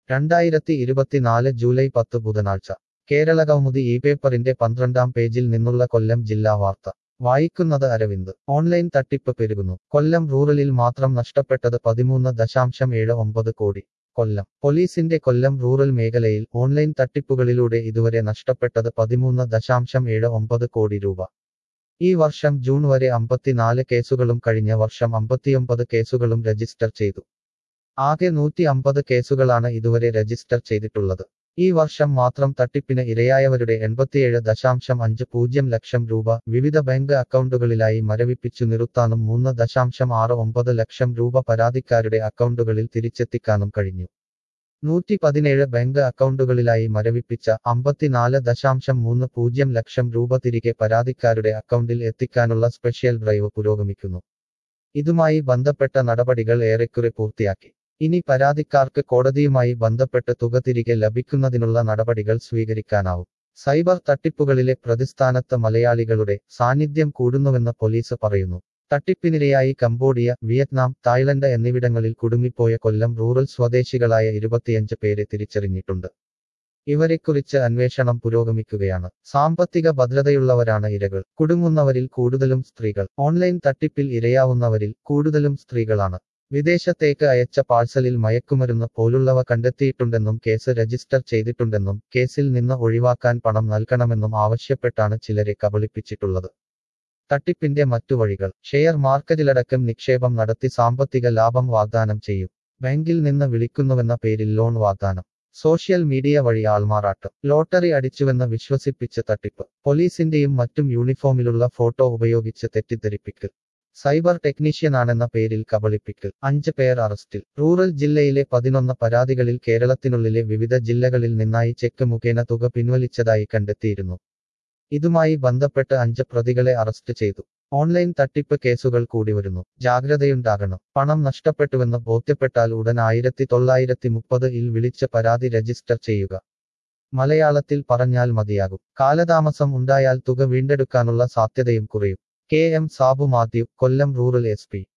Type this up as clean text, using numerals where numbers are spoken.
2024 July 10 ബുധനാഴ്ച കേരളകൗമുദി ഈ പേപ്പറിന്റെ 12-ാം പേജിൽ നിന്നുള്ള കൊല്ലം ജില്ലാ വാർത്ത വായിക്കുന്നത് അരവിന്ദ്. ഓൺലൈൻ തട്ടിപ്പ് പെരുകുന്നു. കൊല്ലം റൂറലിൽ മാത്രം നഷ്ടപ്പെട്ടത് 13.79 കോടി. കൊല്ലം പോലീസിന്റെ കൊല്ലം റൂറൽ മേഖലയിൽ ഓൺലൈൻ തട്ടിപ്പുകളിലൂടെ ഇതുവരെ നഷ്ടപ്പെട്ടത് 13.79 കോടി രൂപ. ഈ വർഷം ജൂൺ വരെ 54 കേസുകളും കഴിഞ്ഞ വർഷം 59 കേസുകളും രജിസ്റ്റർ ചെയ്തു. ആകെ 150 കേസുകളാണ് ഇതുവരെ രജിസ്റ്റർ ചെയ്തിട്ടുള്ളത്. ഈ വർഷം മാത്രം തട്ടിപ്പിന് ഇരയായവരുടെ 87.50 ലക്ഷം രൂപ വിവിധ ബാങ്ക് അക്കൗണ്ടുകളിലായി മരവിപ്പിച്ചു നിർത്താനും 3.69 ലക്ഷം രൂപ പരാതിക്കാരുടെ അക്കൗണ്ടുകളിൽ തിരിച്ചെത്തിക്കാനും കഴിഞ്ഞു. 117 ബാങ്ക് അക്കൗണ്ടുകളിലായി മരവിപ്പിച്ച 54.30 ലക്ഷം രൂപ തിരികെ പരാതിക്കാരുടെ അക്കൗണ്ടിൽ എത്തിക്കാനുള്ള സ്പെഷ്യൽ ഡ്രൈവ് പുരോഗമിക്കുന്നു. ഇതുമായി ബന്ധപ്പെട്ട നടപടികൾ ഏറെക്കുറെ പൂർത്തിയാക്കി. ഇനി പരാതിക്കാർക്ക് കോടതിയുമായി ബന്ധപ്പെട്ട് തുക തിരികെ ലഭിക്കുന്നതിനുള്ള നടപടികൾ സ്വീകരിക്കാനാവും. സൈബർ തട്ടിപ്പുകളിലെ പ്രതിസ്ഥാനത്ത് മലയാളികളുടെ സാന്നിധ്യം കൂടുന്നുവെന്ന് പോലീസ് പറയുന്നു. തട്ടിപ്പിനിരയായി കംബോഡിയ, വിയറ്റ്നാം, തായ്ലൻഡ് എന്നിവിടങ്ങളിൽ കുടുങ്ങിപ്പോയ കൊല്ലം റൂറൽ സ്വദേശികളായ 25 പേരെ തിരിച്ചറിഞ്ഞിട്ടുണ്ട്. ഇവരെക്കുറിച്ച് അന്വേഷണം പുരോഗമിക്കുകയാണ്. സാമ്പത്തിക ഭദ്രതയുള്ളവരാണ് ഇരകൾ. കുടുങ്ങുന്നവരിൽ കൂടുതലും സ്ത്രീകൾ. ഓൺലൈൻ തട്ടിപ്പിൽ ഇരയാവുന്നവരിൽ കൂടുതലും സ്ത്രീകളാണ്. വിദേശത്തേക്ക് അയച്ച പാഴ്സലിൽ മയക്കുമരുന്ന് പോലുള്ളവ കണ്ടെത്തിയിട്ടുണ്ടെന്നും കേസ് രജിസ്റ്റർ ചെയ്തിട്ടുണ്ടെന്നും കേസിൽ നിന്ന് ഒഴിവാക്കാൻ പണം നൽകണമെന്നും ആവശ്യപ്പെട്ടാണ് ചിലരെ കബളിപ്പിച്ചിട്ടുള്ളത്. തട്ടിപ്പിന്റെ മറ്റു വഴികൾ: ഷെയർ മാർക്കറ്റിലടക്കം നിക്ഷേപം നടത്തി സാമ്പത്തിക ലാഭം വാഗ്ദാനം ചെയ്യും. ബാങ്കിൽ നിന്ന് വിളിക്കുന്നുവെന്ന പേരിൽ ലോൺ വാഗ്ദാനം. സോഷ്യൽ മീഡിയ വഴി ആൾമാറാട്ടം. ലോട്ടറി അടിച്ചുവെന്ന് വിശ്വസിപ്പിച്ച് തട്ടിപ്പ്. പോലീസിന്റെയും മറ്റും യൂണിഫോമിലുള്ള ഫോട്ടോ ഉപയോഗിച്ച് തെറ്റിദ്ധരിപ്പിക്കൽ. സൈബർ ടെക്നീഷ്യനാണെന്ന പേരിൽ കബളിപ്പിക്കൽ. 5 പേർ അറസ്റ്റിൽ. റൂറൽ ജില്ലയിലെ 11 പരാതികളിൽ കേരളത്തിനുള്ളിലെ വിവിധ ജില്ലകളിൽ നിന്നായി ചെക്ക് മുഖേന തുക പിൻവലിച്ചതായി കണ്ടെത്തിയിരുന്നു. ഇതുമായി ബന്ധപ്പെട്ട് 5 പ്രതികളെ അറസ്റ്റ് ചെയ്തു. ഓൺലൈൻ തട്ടിപ്പ് കേസുകൾ കൂടി വരുന്നു. ജാഗ്രതയുണ്ടാകണം. പണം നഷ്ടപ്പെട്ടുവെന്ന് ബോധ്യപ്പെട്ടാൽ ഉടൻ 1930 വിളിച്ച് പരാതി രജിസ്റ്റർ ചെയ്യുക. മലയാളത്തിൽ പറഞ്ഞാൽ മതിയാകും. കാലതാമസം ഉണ്ടായാൽ തുക വീണ്ടെടുക്കാനുള്ള സാധ്യതയും കുറയും. K. M. Sabu Mathew, Kollam rural SP.